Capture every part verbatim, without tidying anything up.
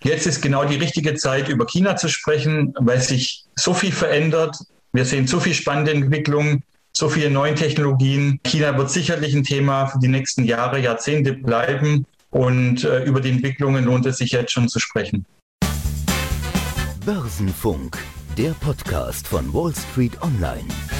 Jetzt ist genau die richtige Zeit, über China zu sprechen, weil sich so viel verändert. Wir sehen so viel spannende Entwicklungen, so viele neue Technologien. China wird sicherlich ein Thema für die nächsten Jahre, Jahrzehnte bleiben. Und äh, über die Entwicklungen lohnt es sich jetzt schon zu sprechen. Börsenfunk, der Podcast von Wall Street Online.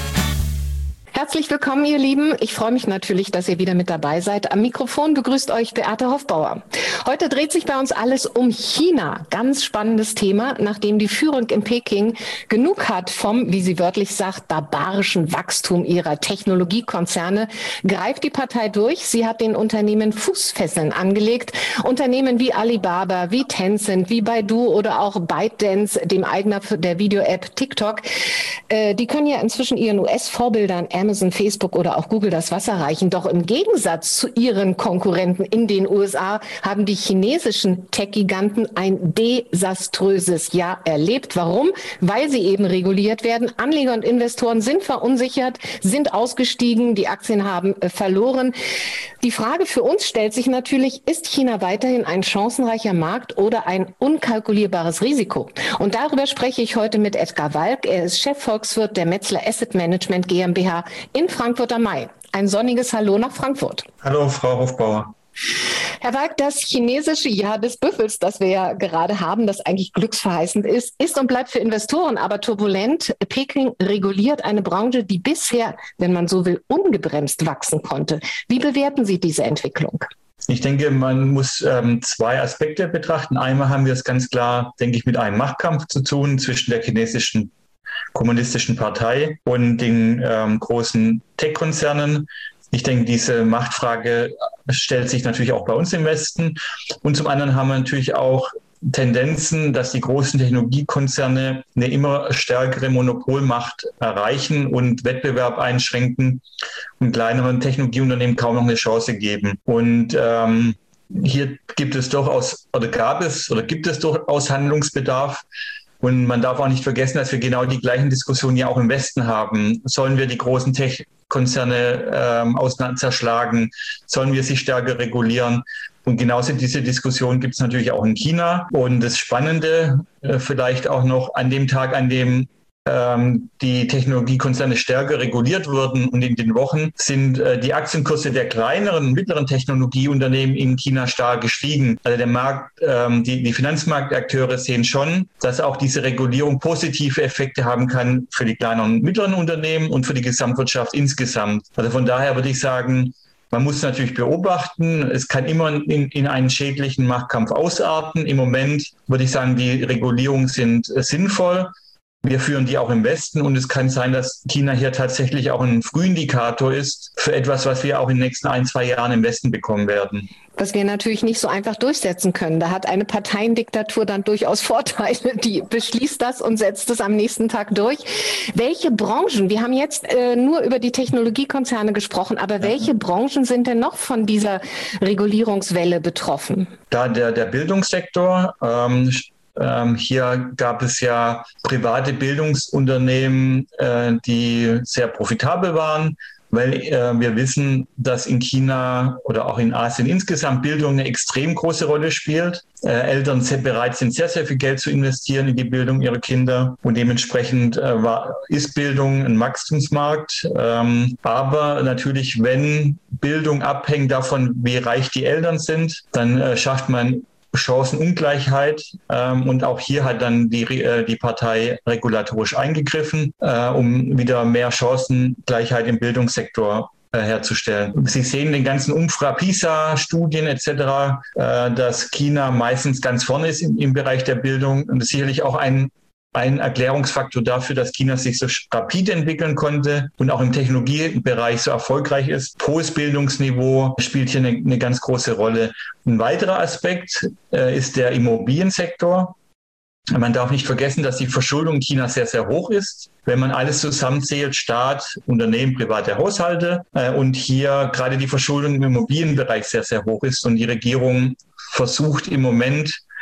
Herzlich willkommen, ihr Lieben. Ich freue mich natürlich, dass ihr wieder mit dabei seid. Am Mikrofon begrüßt euch Beate Hoffbauer. Heute dreht sich bei uns alles um China. Ganz spannendes Thema, nachdem die Führung in Peking genug hat vom, wie sie wörtlich sagt, barbarischen Wachstum ihrer Technologiekonzerne, greift die Partei durch. Sie hat den Unternehmen Fußfesseln angelegt. Unternehmen wie Alibaba, wie Tencent, wie Baidu oder auch ByteDance, dem Eigner der Video-App TikTok, äh, die können ja inzwischen ihren U S-Vorbildern Amazon, Facebook oder auch Google das Wasser reichen. Doch im Gegensatz zu ihren Konkurrenten in den U S A haben die chinesischen Tech-Giganten ein desaströses Jahr erlebt. Warum? Weil sie eben reguliert werden. Anleger und Investoren sind verunsichert, sind ausgestiegen, die Aktien haben äh, verloren. Die Frage für uns stellt sich natürlich, ist China weiterhin ein chancenreicher Markt oder ein unkalkulierbares Risiko? Und darüber spreche ich heute mit Edgar Walk. Er ist Chefvolkswirt der Metzler Asset Management GmbH in Frankfurt am Main. Ein sonniges Hallo nach Frankfurt. Hallo, Frau Hofbauer. Herr Walk, das chinesische Jahr des Büffels, das wir ja gerade haben, das eigentlich glücksverheißend ist, ist und bleibt für Investoren aber turbulent. Peking reguliert eine Branche, die bisher, wenn man so will, ungebremst wachsen konnte. Wie bewerten Sie diese Entwicklung? Ich denke, man muss ähm, zwei Aspekte betrachten. Einmal haben wir es ganz klar, denke ich, mit einem Machtkampf zu tun zwischen der chinesischen kommunistischen Partei und den ähm, großen Tech-Konzernen. Ich denke, diese Machtfrage stellt sich natürlich auch bei uns im Westen. Und zum anderen haben wir natürlich auch Tendenzen, dass die großen Technologiekonzerne eine immer stärkere Monopolmacht erreichen und Wettbewerb einschränken und kleineren Technologieunternehmen kaum noch eine Chance geben. Und ähm, hier gibt es durchaus, oder gab es, oder gibt es durchaus Handlungsbedarf. Und man darf auch nicht vergessen, dass wir genau die gleichen Diskussionen ja auch im Westen haben. Sollen wir die großen Tech-Konzerne ähm, auseinander zerschlagen? Sollen wir sie stärker regulieren? Und genauso diese Diskussion gibt es natürlich auch in China. Und das Spannende äh, vielleicht auch noch an dem Tag, an dem ähm, die Technologiekonzerne stärker reguliert wurden und in den Wochen sind äh, die Aktienkurse der kleineren und mittleren Technologieunternehmen in China stark gestiegen. Also der Markt, ähm, die, die Finanzmarktakteure sehen schon, dass auch diese Regulierung positive Effekte haben kann für die kleineren und mittleren Unternehmen und für die Gesamtwirtschaft insgesamt. Also von daher würde ich sagen, man muss natürlich beobachten. Es kann immer in, in einen schädlichen Machtkampf ausarten. Im Moment würde ich sagen, die Regulierungen sind äh, sinnvoll. Wir führen die auch im Westen und es kann sein, dass China hier tatsächlich auch ein Frühindikator ist für etwas, was wir auch in den nächsten ein, zwei Jahren im Westen bekommen werden. Was wir natürlich nicht so einfach durchsetzen können. Da hat eine Parteiendiktatur dann durchaus Vorteile. Die beschließt das und setzt es am nächsten Tag durch. Welche Branchen, wir haben jetzt äh, nur über die Technologiekonzerne gesprochen, aber welche Branchen sind denn noch von dieser Regulierungswelle betroffen? Da der, der Bildungssektor, ähm, Ähm, hier gab es ja private Bildungsunternehmen, äh, die sehr profitabel waren, weil äh, wir wissen, dass in China oder auch in Asien insgesamt Bildung eine extrem große Rolle spielt. Äh, Eltern sind bereit sind, sehr, sehr viel Geld zu investieren in die Bildung ihrer Kinder und dementsprechend äh, war, ist Bildung ein Wachstumsmarkt. Ähm, aber natürlich, wenn Bildung abhängt davon, wie reich die Eltern sind, dann äh, schafft man Chancenungleichheit ähm, und auch hier hat dann die, äh, die Partei regulatorisch eingegriffen, äh, um wieder mehr Chancengleichheit im Bildungssektor äh, herzustellen. Sie sehen den ganzen Umfra, PISA-Studien et cetera, äh, dass China meistens ganz vorne ist im, im Bereich der Bildung und das ist sicherlich auch ein ein Erklärungsfaktor dafür, dass China sich so rapide entwickeln konnte und auch im Technologiebereich so erfolgreich ist. Hohes Bildungsniveau spielt hier eine, eine ganz große Rolle. Ein weiterer Aspekt äh, ist der Immobiliensektor. Man darf nicht vergessen, dass die Verschuldung in China sehr, sehr hoch ist. Wenn man alles zusammenzählt, Staat, Unternehmen, private Haushalte äh, und hier gerade die Verschuldung im Immobilienbereich sehr, sehr hoch ist und die Regierung versucht im Moment,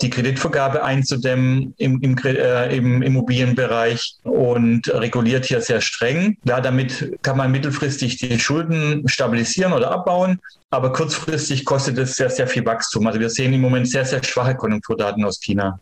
die Kreditvergabe einzudämmen im, im, äh, im Immobilienbereich und reguliert hier sehr streng. Ja, damit kann man mittelfristig die Schulden stabilisieren oder abbauen, aber kurzfristig kostet es sehr, sehr viel Wachstum. Also wir sehen im Moment sehr, sehr schwache Konjunkturdaten aus China.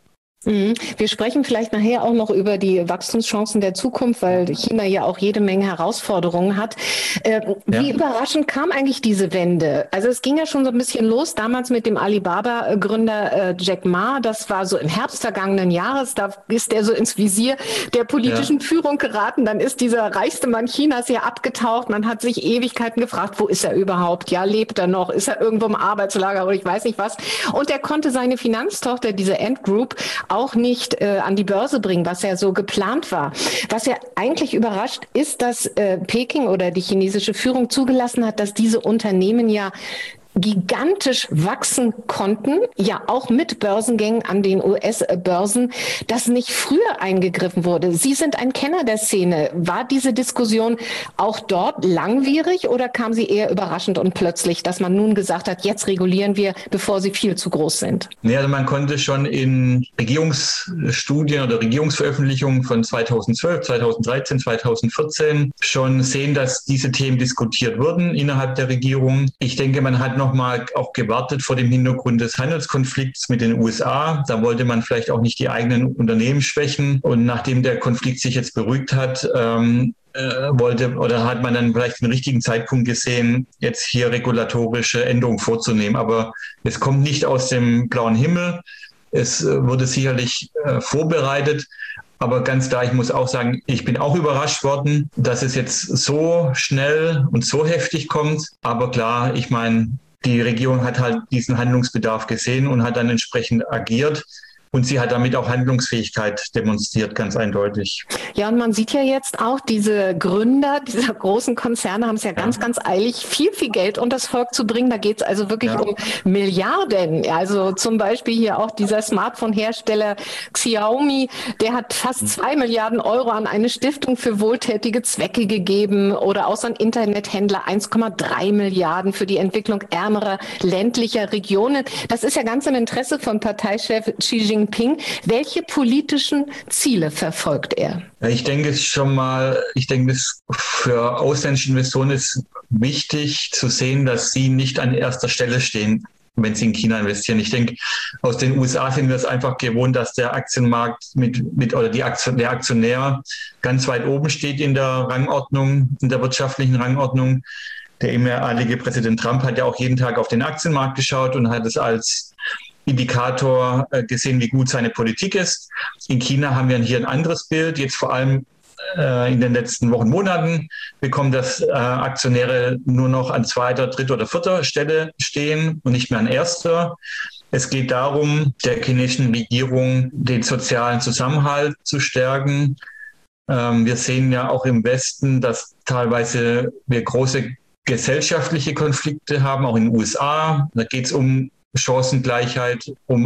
Wir sprechen vielleicht nachher auch noch über die Wachstumschancen der Zukunft, weil China ja auch jede Menge Herausforderungen hat. Äh, wie ja. überraschend kam eigentlich diese Wende? Also es ging ja schon so ein bisschen los, damals mit dem Alibaba-Gründer äh, Jack Ma. Das war so im Herbst vergangenen Jahres. Da ist er so ins Visier der politischen ja. Führung geraten. Dann ist dieser reichste Mann Chinas hier abgetaucht. Man hat sich Ewigkeiten gefragt, wo ist er überhaupt? Ja, lebt er noch? Ist er irgendwo im Arbeitslager oder ich weiß nicht was? Und er konnte seine Finanztochter, diese Ant Group, auch nicht äh, an die Börse bringen, was ja so geplant war. Was ja eigentlich überrascht ist, dass äh, Peking oder die chinesische Führung zugelassen hat, dass diese Unternehmen ja gigantisch wachsen konnten, ja auch mit Börsengängen an den U S-Börsen, dass nicht früher eingegriffen wurde. Sie sind ein Kenner der Szene. War diese Diskussion auch dort langwierig oder kam sie eher überraschend und plötzlich, dass man nun gesagt hat, jetzt regulieren wir, bevor sie viel zu groß sind? Nee, also man konnte schon in Regierungsstudien oder Regierungsveröffentlichungen von zweitausendzwölf, zweitausenddreizehn, zweitausendvierzehn schon sehen, dass diese Themen diskutiert wurden innerhalb der Regierung. Ich denke, man hat nochmal auch gewartet vor dem Hintergrund des Handelskonflikts mit den U S A. Da wollte man vielleicht auch nicht die eigenen Unternehmen schwächen. Und nachdem der Konflikt sich jetzt beruhigt hat, ähm, äh, wollte oder hat man dann vielleicht den richtigen Zeitpunkt gesehen, jetzt hier regulatorische Änderungen vorzunehmen. Aber es kommt nicht aus dem blauen Himmel. Es äh, wurde sicherlich äh, vorbereitet. Aber ganz klar, ich muss auch sagen, ich bin auch überrascht worden, dass es jetzt so schnell und so heftig kommt. Aber klar, ich meine, die Regierung hat halt diesen Handlungsbedarf gesehen und hat dann entsprechend agiert. Und sie hat damit auch Handlungsfähigkeit demonstriert, ganz eindeutig. Ja, und man sieht ja jetzt auch, diese Gründer dieser großen Konzerne haben es ja, ja ganz, ganz eilig, viel, viel Geld unters Volk zu bringen. Da geht es also wirklich ja. um Milliarden. Also zum Beispiel hier auch dieser Smartphone-Hersteller Xiaomi, der hat fast zwei Milliarden Euro an eine Stiftung für wohltätige Zwecke gegeben. Oder auch so ein Internethändler eins Komma drei Milliarden für die Entwicklung ärmerer ländlicher Regionen. Das ist ja ganz im Interesse von Parteichef Xi Jinping. Welche politischen Ziele verfolgt er? Ich denke es schon mal, ich denke es für ausländische Investoren ist wichtig zu sehen, dass sie nicht an erster Stelle stehen, wenn sie in China investieren. Ich denke, aus den U S A sind wir es einfach gewohnt, dass der Aktienmarkt mit, mit oder die Aktion, der Aktionär ganz weit oben steht in der Rangordnung, in der wirtschaftlichen Rangordnung. Der ehemalige Präsident Trump hat ja auch jeden Tag auf den Aktienmarkt geschaut und hat es als Indikator gesehen, wie gut seine Politik ist. In China haben wir hier ein anderes Bild. Jetzt vor allem äh, in den letzten Wochen, Monaten bekommen das äh, Aktionäre nur noch an zweiter, dritter oder vierter Stelle stehen und nicht mehr an erster. Es geht darum, der chinesischen Regierung den sozialen Zusammenhalt zu stärken. Ähm, wir sehen ja auch im Westen, dass teilweise wir große gesellschaftliche Konflikte haben, auch in den U S A. Da geht es um Chancengleichheit, um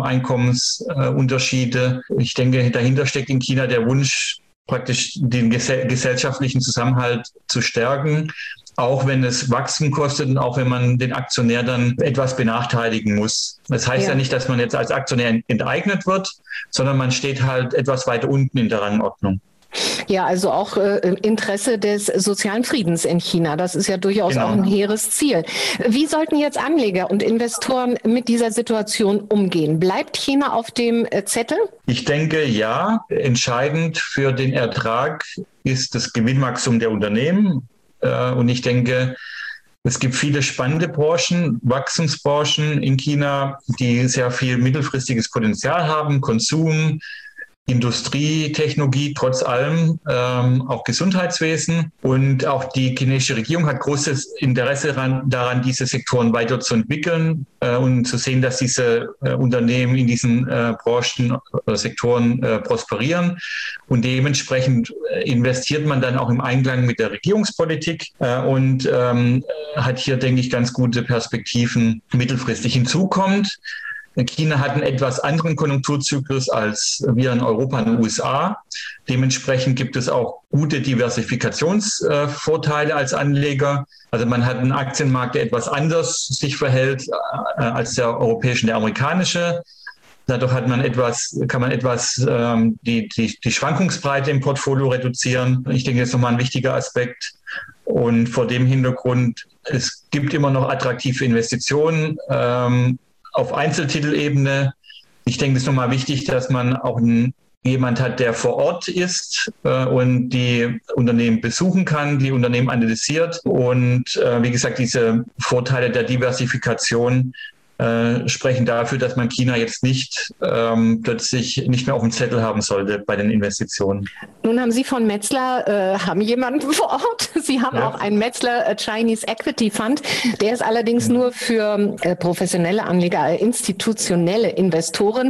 Einkommensunterschiede. Ich denke, dahinter steckt in China der Wunsch, praktisch den gesell- gesellschaftlichen Zusammenhalt zu stärken, auch wenn es Wachstum kostet und auch wenn man den Aktionär dann etwas benachteiligen muss. Das heißt ja, ja nicht, dass man jetzt als Aktionär enteignet wird, sondern man steht halt etwas weiter unten in der Rangordnung. Ja, also auch äh, Interesse des sozialen Friedens in China. Das ist ja durchaus genau. auch ein hehres Ziel. Wie sollten jetzt Anleger und Investoren mit dieser Situation umgehen? Bleibt China auf dem äh, Zettel? Ich denke, ja. Entscheidend für den Ertrag ist das Gewinnwachstum der Unternehmen. Äh, und ich denke, es gibt viele spannende Branchen, Wachstumsbranchen in China, die sehr viel mittelfristiges Potenzial haben. Konsum, Industrie, Technologie, trotz allem, ähm, auch Gesundheitswesen. Und auch die chinesische Regierung hat großes Interesse daran, daran diese Sektoren weiterzuentwickeln äh, und zu sehen, dass diese äh, Unternehmen in diesen äh, Branchen oder Sektoren äh, prosperieren. Und dementsprechend investiert man dann auch im Einklang mit der Regierungspolitik äh, und ähm, hat hier, denke ich, ganz gute Perspektiven mittelfristig. Hinzu kommt, China hat einen etwas anderen Konjunkturzyklus als wir in Europa und den U S A. Dementsprechend gibt es auch gute Diversifikationsvorteile als Anleger. Also man hat einen Aktienmarkt, der etwas anders sich verhält als der europäische und der amerikanische. Dadurch hat man etwas, kann man etwas ähm, die, die, die Schwankungsbreite im Portfolio reduzieren. Ich denke, das ist nochmal ein wichtiger Aspekt. Und vor dem Hintergrund, es gibt immer noch attraktive Investitionen ähm, auf Einzeltitelebene. Ich denke, es ist nochmal wichtig, dass man auch ein, jemand hat, der vor Ort ist äh, und die Unternehmen besuchen kann, die Unternehmen analysiert. Und äh, wie gesagt, diese Vorteile der Diversifikation Äh, sprechen dafür, dass man China jetzt nicht ähm, plötzlich nicht mehr auf dem Zettel haben sollte bei den Investitionen. Nun haben Sie von Metzler, äh, haben jemanden vor Ort. Sie haben ja auch einen Metzler äh, Chinese Equity Fund. Der ist allerdings mhm. nur für äh, professionelle Anleger, äh, institutionelle Investoren.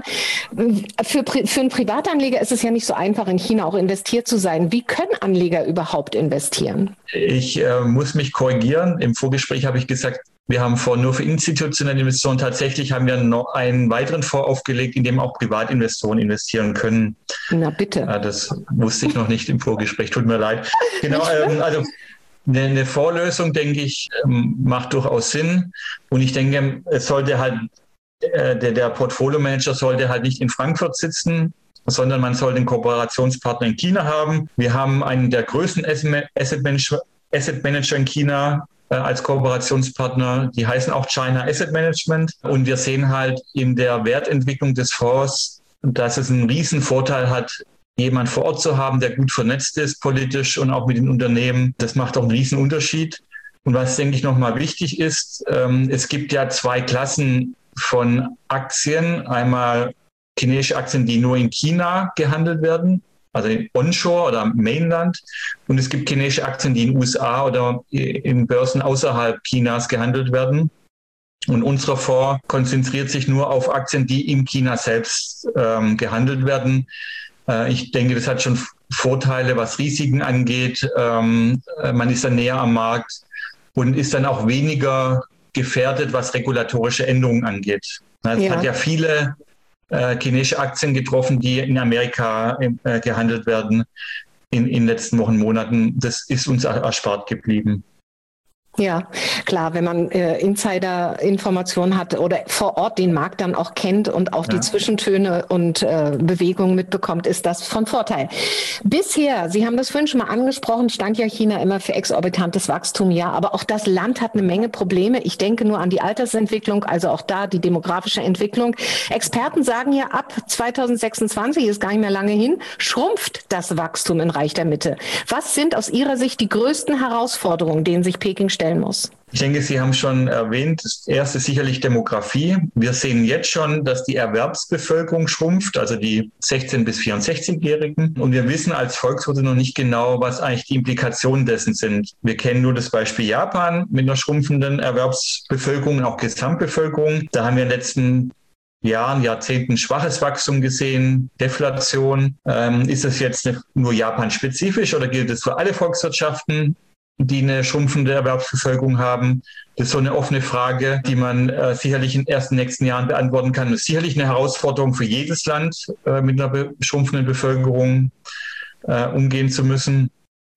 Für, für einen Privatanleger ist es ja nicht so einfach, in China auch investiert zu sein. Wie können Anleger überhaupt investieren? Ich äh, muss mich korrigieren. Im Vorgespräch habe ich gesagt, wir haben vor nur für institutionelle Investoren. Tatsächlich haben wir noch einen weiteren Fonds aufgelegt, in dem auch Privatinvestoren investieren können. Na bitte. Ja, das wusste ich noch nicht im Vorgespräch. Tut mir leid. Genau, ähm, also eine, eine Vorlösung, denke ich, ähm, macht durchaus Sinn. Und ich denke, es sollte halt, äh, der, der Portfolio-Manager sollte halt nicht in Frankfurt sitzen, sondern man sollte einen Kooperationspartner in China haben. Wir haben einen der größten Asset Manager, Asset Manager in China als Kooperationspartner, die heißen auch China Asset Management. Und wir sehen halt in der Wertentwicklung des Fonds, dass es einen riesen Vorteil hat, jemand vor Ort zu haben, der gut vernetzt ist, politisch und auch mit den Unternehmen. Das macht auch einen riesen Unterschied. Und was, denke ich, nochmal wichtig ist, ähm, es gibt ja zwei Klassen von Aktien. Einmal chinesische Aktien, die nur in China gehandelt werden, also onshore oder Mainland. Und es gibt chinesische Aktien, die in den U S A oder in Börsen außerhalb Chinas gehandelt werden. Und unser Fonds konzentriert sich nur auf Aktien, die in China selbst ähm, gehandelt werden. Äh, ich denke, das hat schon Vorteile, was Risiken angeht. Ähm, man ist dann näher am Markt und ist dann auch weniger gefährdet, was regulatorische Änderungen angeht. Es ja. hat ja viele Äh, chinesische Aktien getroffen, die in Amerika äh, gehandelt werden in den letzten Wochen, Monaten. Das ist uns erspart geblieben. Ja, klar, wenn man äh, Insider-Informationen hat oder vor Ort den Markt dann auch kennt und auch ja. die Zwischentöne und äh, Bewegungen mitbekommt, ist das von Vorteil. Bisher, Sie haben das vorhin schon mal angesprochen, stand ja China immer für exorbitantes Wachstum, ja, aber auch das Land hat eine Menge Probleme. Ich denke nur an die Altersentwicklung, also auch da die demografische Entwicklung. Experten sagen ja, ab zwanzig sechsundzwanzig, ist gar nicht mehr lange hin, schrumpft das Wachstum in Reich der Mitte. Was sind aus Ihrer Sicht die größten Herausforderungen, denen sich Peking stellt? Muss. Ich denke, Sie haben schon erwähnt, das erste ist sicherlich Demografie. Wir sehen jetzt schon, dass die Erwerbsbevölkerung schrumpft, also die sechzehn- bis vierundsechzigjährigen. Und wir wissen als Volkswirte noch nicht genau, was eigentlich die Implikationen dessen sind. Wir kennen nur das Beispiel Japan mit einer schrumpfenden Erwerbsbevölkerung und auch Gesamtbevölkerung. Da haben wir in den letzten Jahren, Jahrzehnten schwaches Wachstum gesehen, Deflation. Ähm, ist das jetzt nur Japan-spezifisch oder gilt es für alle Volkswirtschaften, die eine schrumpfende Erwerbsbevölkerung haben? Das ist so eine offene Frage, die man äh, sicherlich in den ersten nächsten Jahren beantworten kann. Das ist sicherlich eine Herausforderung für jedes Land, äh, mit einer be- schrumpfenden Bevölkerung äh, umgehen zu müssen.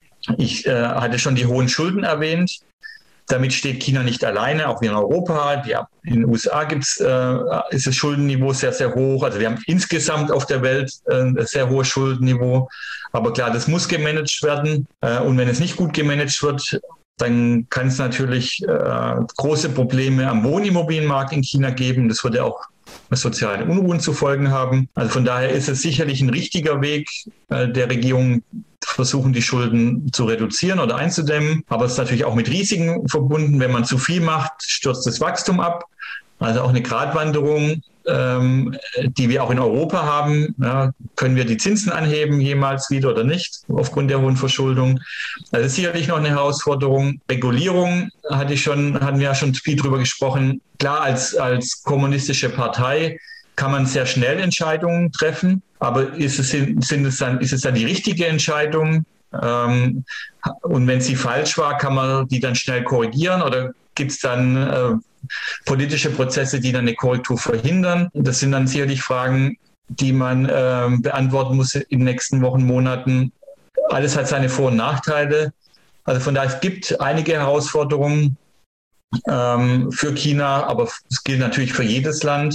Ich äh, hatte schon die hohen Schulden erwähnt. Damit steht China nicht alleine, auch wir in Europa. Die, in den U S A gibt's, äh, ist das Schuldenniveau sehr, sehr hoch. Also wir haben insgesamt auf der Welt äh, ein sehr hohes Schuldenniveau. Aber klar, das muss gemanagt werden. Äh, und wenn es nicht gut gemanagt wird, dann kann es natürlich äh, große Probleme am Wohnimmobilienmarkt in China geben. Das würde auch soziale Unruhen zu Folgen haben. Also von daher ist es sicherlich ein richtiger Weg äh, der Regierung, versuchen, die Schulden zu reduzieren oder einzudämmen. Aber es ist natürlich auch mit Risiken verbunden. Wenn man zu viel macht, stürzt das Wachstum ab. Also auch eine Gratwanderung, ähm, die wir auch in Europa haben. Ja, können wir die Zinsen anheben jemals wieder oder nicht, aufgrund der hohen Verschuldung? Das ist sicherlich noch eine Herausforderung. Regulierung hatte ich schon, hatten wir ja schon viel drüber gesprochen. Klar, als, als kommunistische Partei kann man sehr schnell Entscheidungen treffen, aber ist es, sind es dann, ist es dann die richtige Entscheidung? Ähm, und wenn sie falsch war, kann man die dann schnell korrigieren oder gibt es dann äh, politische Prozesse, die dann eine Korrektur verhindern? Das sind dann sicherlich Fragen, die man äh, beantworten muss in den nächsten Wochen, Monaten. Alles hat seine Vor- und Nachteile. Also von daher, es gibt einige Herausforderungen ähm, für China, aber es gilt natürlich für jedes Land.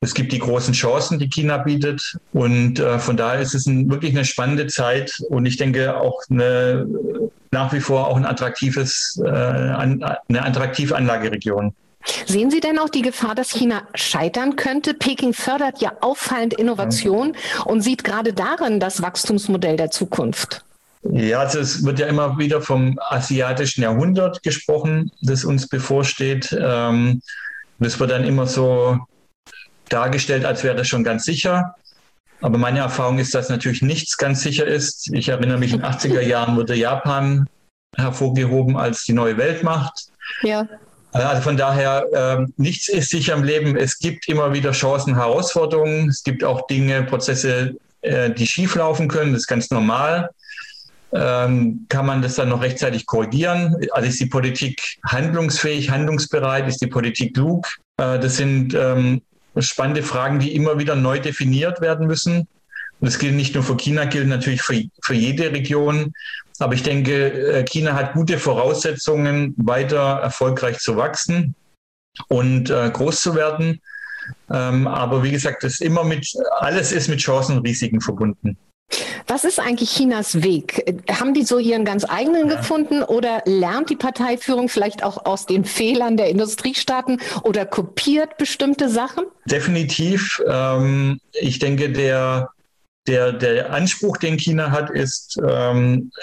Es gibt die großen Chancen, die China bietet. Und äh, von daher ist es ein, wirklich eine spannende Zeit. Und ich denke auch eine, nach wie vor auch ein attraktives, äh, eine attraktive Anlageregion. Sehen Sie denn auch die Gefahr, dass China scheitern könnte? Peking fördert ja auffallend Innovation ja. und sieht gerade darin das Wachstumsmodell der Zukunft. Ja, also es wird ja immer wieder vom asiatischen Jahrhundert gesprochen, das uns bevorsteht. Das wird dann immer so dargestellt, als wäre das schon ganz sicher. Aber meine Erfahrung ist, dass natürlich nichts ganz sicher ist. Ich erinnere mich, in den achtziger Jahren wurde Japan hervorgehoben als die neue Weltmacht. Ja. Also von daher, äh, nichts ist sicher im Leben. Es gibt immer wieder Chancen, Herausforderungen. Es gibt auch Dinge, Prozesse, äh, die schieflaufen können. Das ist ganz normal. Ähm, kann man das dann noch rechtzeitig korrigieren? Also ist die Politik handlungsfähig, handlungsbereit? Ist die Politik klug? Äh, das sind ähm, spannende Fragen, die immer wieder neu definiert werden müssen. Und das gilt nicht nur für China, gilt natürlich für, für jede Region. Aber ich denke, China hat gute Voraussetzungen, weiter erfolgreich zu wachsen und äh, groß zu werden. Ähm, aber wie gesagt, das immer mit, alles ist mit Chancen und Risiken verbunden. Was ist eigentlich Chinas Weg? Haben die so ihren ganz eigenen ja. gefunden oder lernt die Parteiführung vielleicht auch aus den Fehlern der Industriestaaten oder kopiert bestimmte Sachen? Definitiv. Ähm, ich denke, der Der, der Anspruch, den China hat, ist, ähm,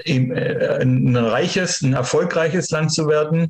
ein reiches, ein erfolgreiches Land zu werden.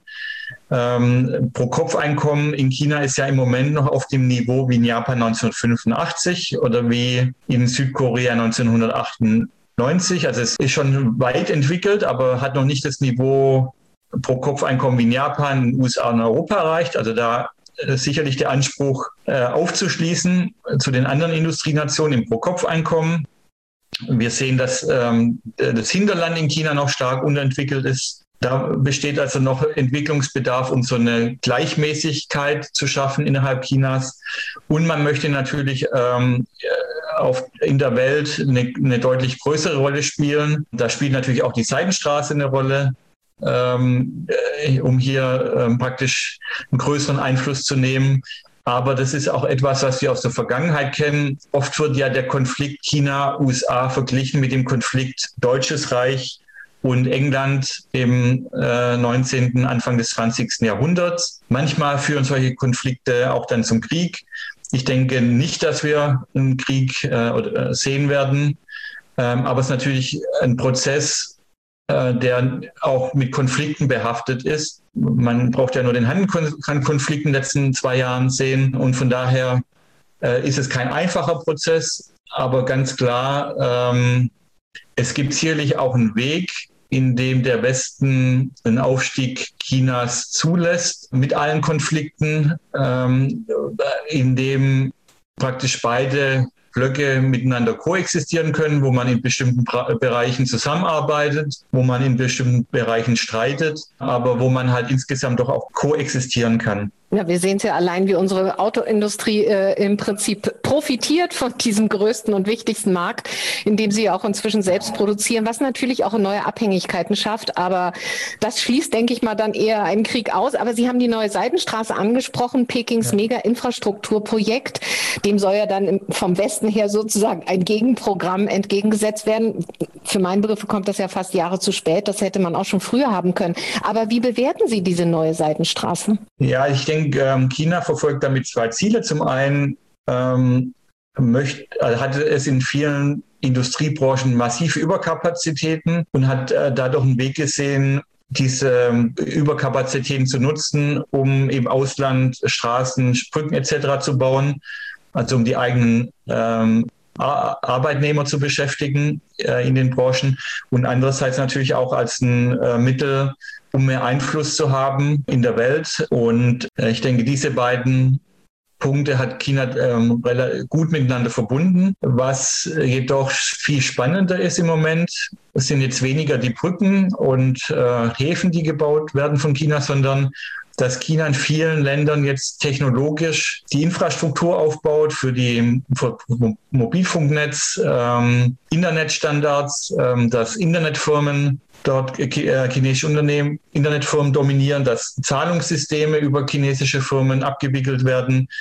Ähm, Pro-Kopf-Einkommen in China ist ja im Moment noch auf dem Niveau wie in Japan neunzehnhundertfünfundachtzig oder wie in Südkorea neunzehnhundertachtundneunzig. Also es ist schon weit entwickelt, aber hat noch nicht das Niveau Pro-Kopf-Einkommen wie in Japan, in den U S A und Europa erreicht. Also da ist sicherlich der Anspruch, äh, aufzuschließen zu den anderen Industrienationen im Pro-Kopf-Einkommen. Wir sehen, dass ähm, das Hinterland in China noch stark unterentwickelt ist. Da besteht also noch Entwicklungsbedarf, um so eine Gleichmäßigkeit zu schaffen innerhalb Chinas. Und man möchte natürlich ähm, auf, in der Welt eine, eine deutlich größere Rolle spielen. Da spielt natürlich auch die Seidenstraße eine Rolle. Ähm, um hier ähm, praktisch einen größeren Einfluss zu nehmen. Aber das ist auch etwas, was wir aus der Vergangenheit kennen. Oft wird ja der Konflikt China-U S A verglichen mit dem Konflikt Deutsches Reich und England im äh, neunzehnten, Anfang des zwanzigsten Jahrhunderts. Manchmal führen solche Konflikte auch dann zum Krieg. Ich denke nicht, dass wir einen Krieg äh, sehen werden. Ähm, aber es ist natürlich ein Prozess, der auch mit Konflikten behaftet ist. Man braucht ja nur den Han-Konflikt in den letzten zwei Jahren sehen. Und von daher äh, ist es kein einfacher Prozess, aber ganz klar, ähm, es gibt sicherlich auch einen Weg, in dem der Westen einen Aufstieg Chinas zulässt, mit allen Konflikten, ähm, in dem praktisch beide Blöcke miteinander koexistieren können, wo man in bestimmten Bereichen zusammenarbeitet, wo man in bestimmten Bereichen streitet, aber wo man halt insgesamt doch auch koexistieren kann. Ja, wir sehen es ja allein, wie unsere Autoindustrie äh, im Prinzip profitiert von diesem größten und wichtigsten Markt, in dem sie ja auch inzwischen selbst produzieren, was natürlich auch neue Abhängigkeiten schafft. Aber das schließt, denke ich mal, dann eher einen Krieg aus. Aber Sie haben die neue Seidenstraße angesprochen, Pekings ja. Mega-Infrastrukturprojekt. Dem soll ja dann vom Westen her sozusagen ein Gegenprogramm entgegengesetzt werden. Für meinen Begriff kommt das ja fast Jahre zu spät. Das hätte man auch schon früher haben können. Aber wie bewerten Sie diese neue Seidenstraße? Ja, ich denke, China verfolgt damit zwei Ziele. Zum einen ähm, möchte, also hatte es in vielen Industriebranchen massive Überkapazitäten und hat äh, dadurch einen Weg gesehen, diese Überkapazitäten zu nutzen, um im Ausland Straßen, Brücken et cetera zu bauen, also um die eigenen ähm, Arbeitnehmer zu beschäftigen äh, in den Branchen und andererseits natürlich auch als ein äh, Mittel, um mehr Einfluss zu haben in der Welt. Und äh, ich denke, diese beiden Punkte hat China ähm, gut miteinander verbunden. Was jedoch viel spannender ist im Moment, es sind jetzt weniger die Brücken und äh, Häfen, die gebaut werden von China, sondern dass China in vielen Ländern jetzt technologisch die Infrastruktur aufbaut für die für Mobilfunknetz, ähm, Internetstandards, ähm, dass Internetfirmen dort äh, chinesische Unternehmen, Internetfirmen dominieren, dass Zahlungssysteme über chinesische Firmen abgewickelt werden.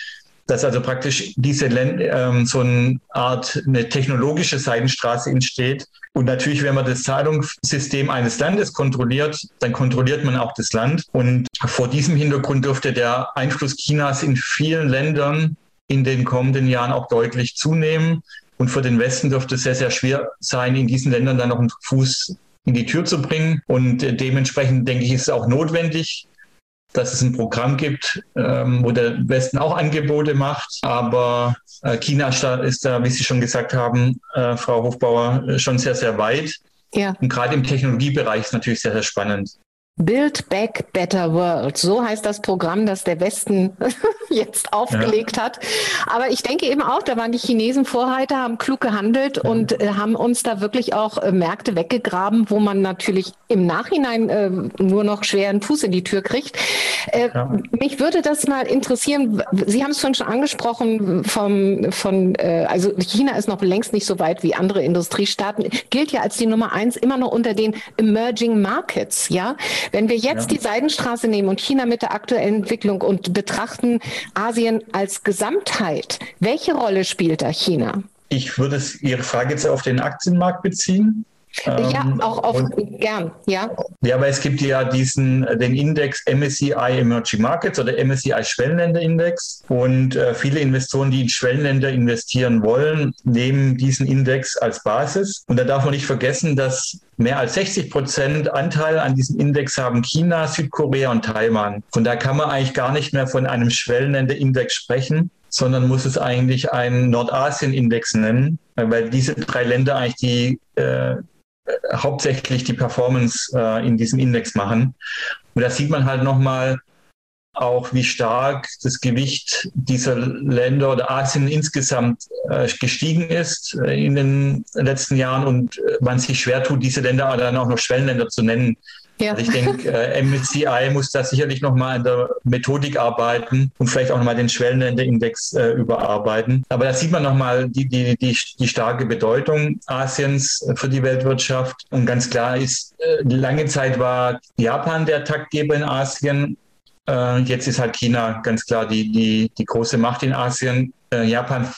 dass also praktisch diese Länder, ähm, so eine Art eine technologische Seidenstraße entsteht. Und natürlich, wenn man das Zahlungssystem eines Landes kontrolliert, dann kontrolliert man auch das Land. Und vor diesem Hintergrund dürfte der Einfluss Chinas in vielen Ländern in den kommenden Jahren auch deutlich zunehmen. Und für den Westen dürfte es sehr, sehr schwer sein, in diesen Ländern dann noch einen Fuß in die Tür zu bringen. Und dementsprechend denke ich, ist es auch notwendig, dass es ein Programm gibt, ähm, wo der Westen auch Angebote macht. Aber äh, China ist da, wie Sie schon gesagt haben, äh, Frau Hofbauer, schon sehr, sehr weit. Ja. Und gerade im Technologiebereich ist natürlich sehr, sehr spannend. Build Back Better World, so heißt das Programm, das der Westen jetzt aufgelegt ja. hat. Aber ich denke eben auch, da waren die Chinesen Vorreiter, haben klug gehandelt ja. und äh, haben uns da wirklich auch äh, Märkte weggegraben, wo man natürlich im Nachhinein äh, nur noch schwer einen Fuß in die Tür kriegt. Äh, ja. Mich würde das mal interessieren, Sie haben es schon schon angesprochen, vom, von, äh, also China ist noch längst nicht so weit wie andere Industriestaaten, gilt ja als die Nummer eins immer noch unter den Emerging Markets, ja. Wenn wir jetzt ja. die Seidenstraße nehmen und China mit der aktuellen Entwicklung und betrachten Asien als Gesamtheit, welche Rolle spielt da China? Ich würde es, Ihre Frage jetzt auf den Aktienmarkt beziehen. Ja, ähm, auch auf, und, gern, ja. Ja, aber es gibt ja diesen, den Index M S C I Emerging Markets oder M S C I Schwellenländerindex und äh, viele Investoren, die in Schwellenländer investieren wollen, nehmen diesen Index als Basis. Und da darf man nicht vergessen, dass mehr als sechzig Prozent Anteil an diesem Index haben China, Südkorea und Taiwan. Von da kann man eigentlich gar nicht mehr von einem Schwellenländerindex sprechen, sondern muss es eigentlich einen Nordasien-Index nennen, weil diese drei Länder eigentlich die äh, hauptsächlich die Performance äh, in diesem Index machen. Und da sieht man halt nochmal auch, wie stark das Gewicht dieser Länder oder Asien insgesamt äh, gestiegen ist äh, in den letzten Jahren und äh, man sich schwer tut, diese Länder dann auch noch Schwellenländer zu nennen. Ja. Also ich denke, äh, M S C I muss da sicherlich nochmal an der Methodik arbeiten und vielleicht auch nochmal den Schwellenländerindex äh, überarbeiten. Aber da sieht man nochmal die, die, die, die starke Bedeutung Asiens für die Weltwirtschaft. Und ganz klar ist, äh, lange Zeit war Japan der Taktgeber in Asien. Äh, jetzt ist halt China ganz klar die, die, die große Macht in Asien. Äh, Japan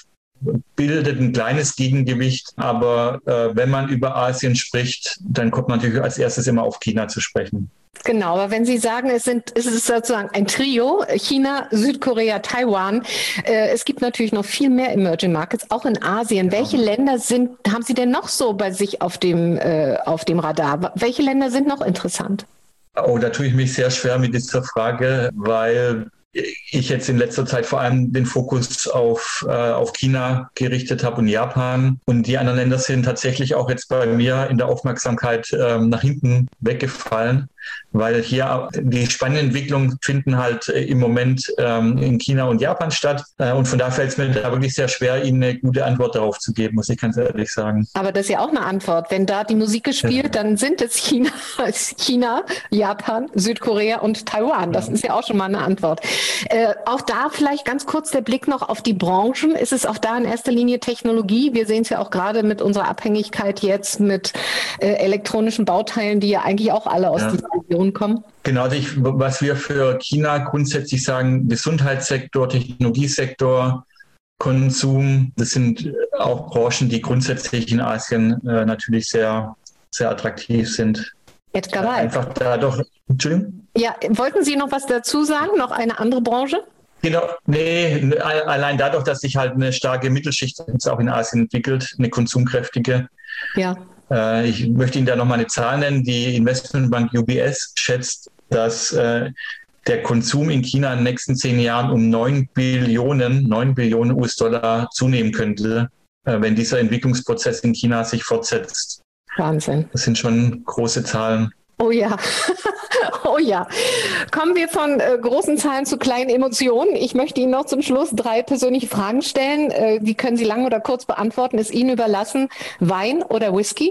bildet ein kleines Gegengewicht, aber äh, wenn man über Asien spricht, dann kommt man natürlich als erstes immer auf China zu sprechen. Genau, aber wenn Sie sagen, es sind, es ist sozusagen ein Trio, China, Südkorea, Taiwan, äh, es gibt natürlich noch viel mehr Emerging Markets, auch in Asien. Ja. Welche Länder sind, haben Sie denn noch so bei sich auf dem, äh, auf dem Radar? Welche Länder sind noch interessant? Oh, da tue ich mich sehr schwer mit dieser Frage, weil ich jetzt in letzter Zeit vor allem den Fokus auf, äh, auf China gerichtet habe und Japan. Und die anderen Länder sind tatsächlich auch jetzt bei mir in der Aufmerksamkeit ähm, nach hinten weggefallen, weil hier die spannenden Entwicklungen finden halt äh, im Moment ähm, in China und Japan statt. Äh, und von daher fällt es mir da wirklich sehr schwer, Ihnen eine gute Antwort darauf zu geben, muss ich ganz ehrlich sagen. Aber das ist ja auch eine Antwort. Wenn da die Musik gespielt, ja. dann sind es China, China, Japan, Südkorea und Taiwan. Das ja. ist ja auch schon mal eine Antwort. Äh, auch da vielleicht ganz kurz der Blick noch auf die Branchen. Ist es auch da in erster Linie Technologie? Wir sehen es ja auch gerade mit unserer Abhängigkeit jetzt mit äh, elektronischen Bauteilen, die ja eigentlich auch alle aus ja. dieser Region kommen. Genau, also ich, was wir für China grundsätzlich sagen, Gesundheitssektor, Technologiesektor, Konsum, das sind auch Branchen, die grundsätzlich in Asien äh, natürlich sehr, sehr attraktiv sind. Edgar Weil. Einfach dadurch, Entschuldigung? Ja, wollten Sie noch was dazu sagen? Noch eine andere Branche? Genau, nee, allein dadurch, dass sich halt eine starke Mittelschicht auch in Asien entwickelt, eine konsumkräftige. Ja. Äh, ich möchte Ihnen da nochmal eine Zahl nennen. Die Investmentbank U B S schätzt, dass äh, der Konsum in China in den nächsten zehn Jahren um neun Billionen U S-Dollar zunehmen könnte, äh, wenn dieser Entwicklungsprozess in China sich fortsetzt. Wahnsinn. Das sind schon große Zahlen. Oh ja, oh ja. Kommen wir von äh, großen Zahlen zu kleinen Emotionen. Ich möchte Ihnen noch zum Schluss drei persönliche Fragen stellen. Äh, die können Sie lang oder kurz beantworten, ist Ihnen überlassen. Wein oder Whisky?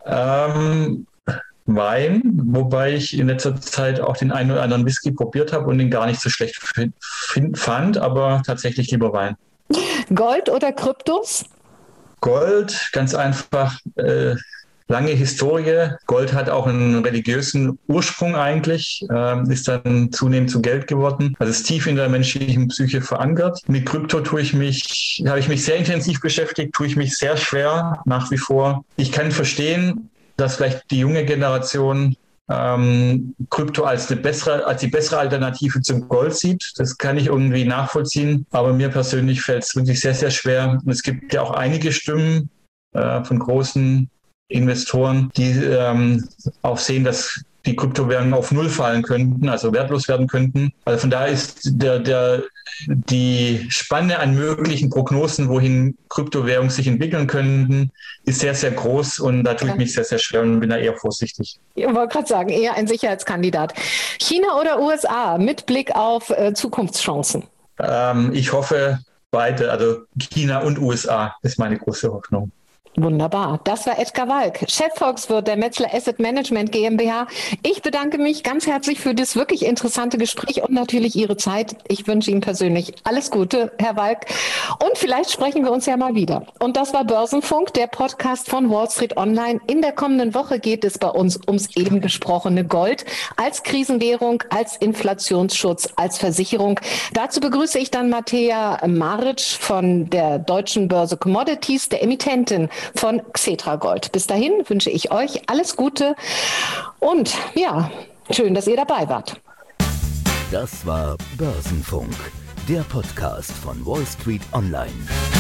Ähm, Wein, wobei ich in letzter Zeit auch den einen oder anderen Whisky probiert habe und ihn gar nicht so schlecht f- fand, aber tatsächlich lieber Wein. Gold oder Kryptos? Gold, ganz einfach. Äh, lange Historie. Gold hat auch einen religiösen Ursprung eigentlich, äh, ist dann zunehmend zu Geld geworden. Also es ist tief in der menschlichen Psyche verankert. Mit Krypto tue ich mich, habe ich mich sehr intensiv beschäftigt, tue ich mich sehr schwer nach wie vor. Ich kann verstehen, dass vielleicht die junge Generation ähm, Krypto als, eine bessere, als die bessere Alternative zum Gold sieht. Das kann ich irgendwie nachvollziehen. Aber mir persönlich fällt es wirklich sehr, sehr schwer. Und es gibt ja auch einige Stimmen äh, von großen Investoren, die ähm, auch sehen, dass die Kryptowährungen auf Null fallen könnten, also wertlos werden könnten. Also von daher ist der, der, die Spanne an möglichen Prognosen, wohin Kryptowährungen sich entwickeln könnten, ist sehr, sehr groß und da tue ich mich sehr, sehr schwer und bin da eher vorsichtig. Ich wollte gerade sagen, eher ein Sicherheitskandidat. China oder U S A mit Blick auf äh, Zukunftschancen? Ähm, ich hoffe beide, also China und U S A ist meine große Hoffnung. Wunderbar. Das war Edgar Walk, Chefvolkswirt der Metzler Asset Management GmbH. Ich bedanke mich ganz herzlich für das wirklich interessante Gespräch und natürlich Ihre Zeit. Ich wünsche Ihnen persönlich alles Gute, Herr Walk. Und vielleicht sprechen wir uns ja mal wieder. Und das war Börsenfunk, der Podcast von Wall Street Online. In der kommenden Woche geht es bei uns ums eben besprochene Gold als Krisenwährung, als Inflationsschutz, als Versicherung. Dazu begrüße ich dann Mattea Maric von der Deutschen Börse Commodities, der Emittentin von Xetra Gold. Bis dahin wünsche ich euch alles Gute und ja, schön, dass ihr dabei wart. Das war Börsenfunk, der Podcast von Wall Street Online.